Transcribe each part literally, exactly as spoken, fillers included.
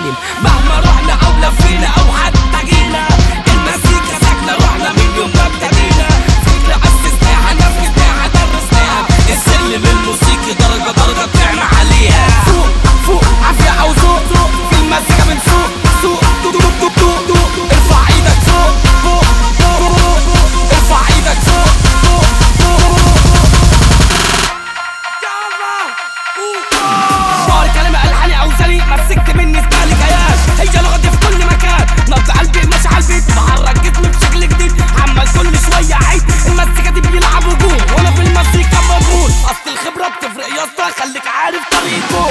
دايم مهما رحنا او لفينا او حتى جينا. المزيكا ساكنة روحنا من يوم ما ابتدينا. فكرة اسسناها نفذناها درسناها. السلم الموسيقي درجة درجة طلعنا عليها. فوق فوق عافية او ذوق في المزيكا من فوق سوق دوق دوق دوق دوق. ارفع ايدك فوق فوق فوق فوق. ارفع ايدك فوق فوق فوق. كلمة ألحاني أوزاني مسكت مني زبالي كيان. هي لغتي في كل مكان. نبض قلبي ماشي على البيت بحرك جسمي بشكل جديد. عمال كل شوية عيد المزيكا دي بيلعب هجوم وأنا في المزيكا مضمون. أصل الخبرة بتفرق يا اسطى خليك عارف طريقه.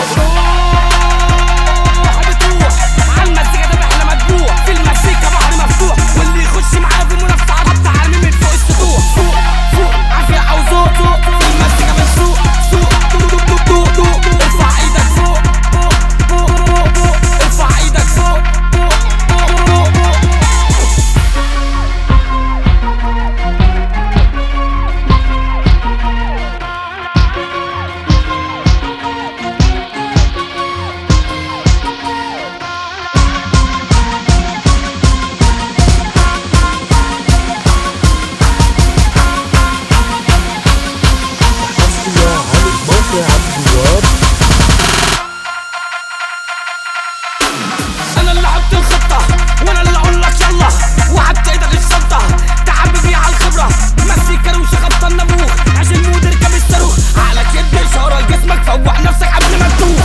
روح بتروح عالمزيكا ده احنا مدبوح. في المزيكا بحر مفتوح واللي يخش معاه في منافسة عرض عالمي من فوق السطوح. فوق فوق عافية أو ذوق ذوق في المزيكا من سوق سوق دوق دوق دوق دوق. ارفع ايدك فوق فوق فوق فوق فوق. ارفع ايدك فوق فوق فوق فوق فوق. انا اللي حط الخطة وانا اللي اقول لك يلا. وعدت ايدك الشنطة تعبي فيها على الخبرة. مزيكا روشة خبطة النافوخ عشان المود اركب الصاروخ. عقلك يدي اشارة لجسمك فوق نفسك قبل ما تدوخ.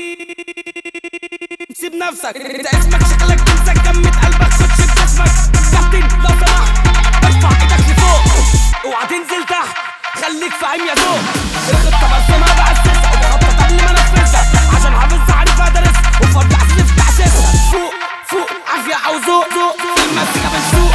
سيب نفسك انت اسمك شكلك تنسى جمد قلبك خدش بجسمك. كابتن لو سمحت ارفع ايدك لفوق اوعى تنزل تحت خليك فاهم يا ذوق. الخطة برسمها بأسسها وبخطط قبل ما انفذها عشان حافظها عارفها دارسها وفرد عسل في تحسسها. فوق فوق عافية او ذوق ذوق في المزيكا بنسوق